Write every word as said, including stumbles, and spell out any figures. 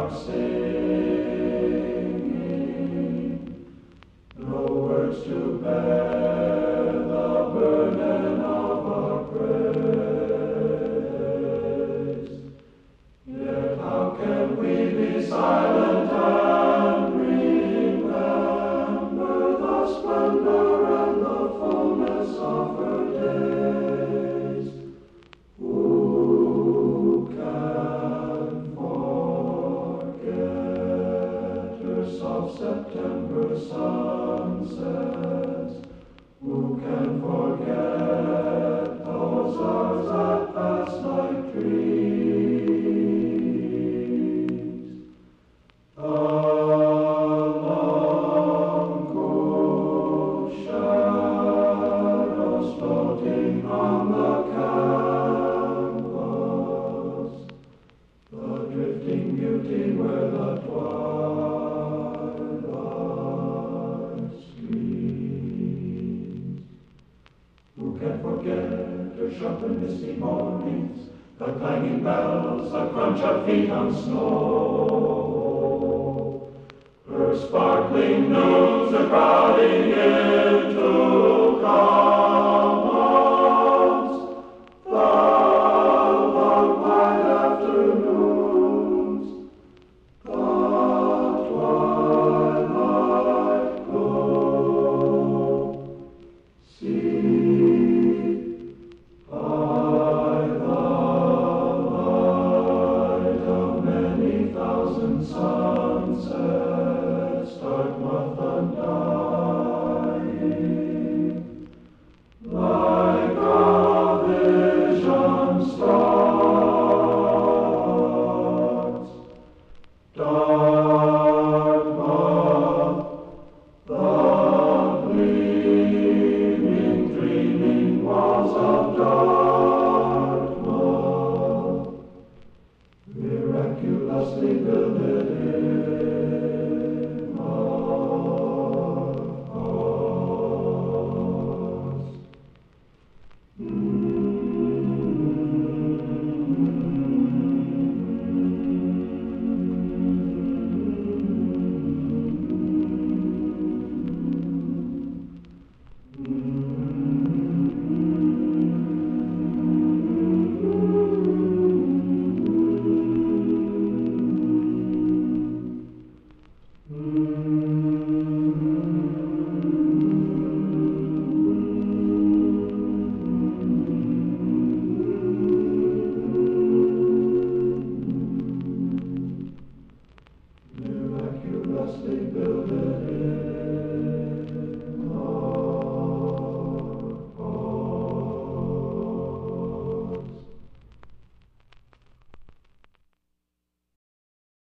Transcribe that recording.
are singing, no words to bear the burden of our praise. Yet how can we be silent and remember the splendor and the fullness of her days? Who can forget her soft September sunsets? Who can forget those hours that pass like dreams? The long cool shadows floating on the canvas, the drifting beauty where the twilight sleeps. Who can forget her sharp and misty mornings, the clanging bells, the crunch of feet on snow, her sparkling noons, the crowding into commons, the long quiet afternoons, the twilight glow. See, by the light of many thousand sunsets, Dartmouth undying, like a vision starts. Dartmouth, the gleaming, dreaming walls of dark.